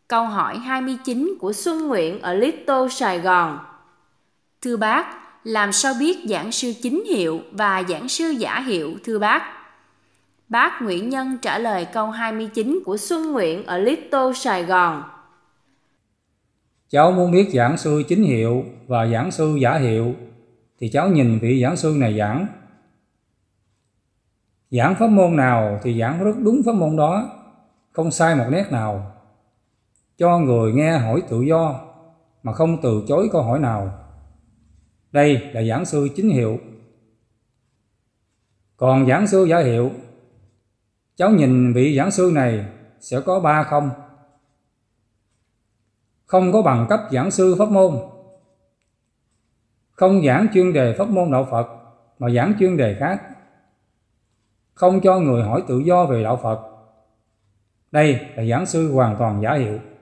Câu hỏi 29 của Xuân Nguyện ở Little Sài Gòn. Thưa bác, làm sao biết giảng sư chính hiệu và giảng sư giả hiệu thưa bác? Bác Nguyễn Nhân trả lời câu 29 của Xuân Nguyện ở Little Sài Gòn. Cháu muốn biết giảng sư chính hiệu và giảng sư giả hiệu thì cháu nhìn vị giảng sư này giảng. Giảng pháp môn nào thì giảng rất đúng pháp môn đó, không sai một nét nào. Cho người nghe hỏi tự do mà không từ chối câu hỏi nào. Đây là giảng sư chính hiệu. Còn giảng sư giả hiệu, cháu nhìn vị giảng sư này sẽ có 3 không. Không có bằng cấp giảng sư pháp môn, không giảng chuyên đề pháp môn đạo Phật mà giảng chuyên đề khác, không cho người hỏi tự do về đạo Phật. Đây là giảng sư hoàn toàn giả hiệu.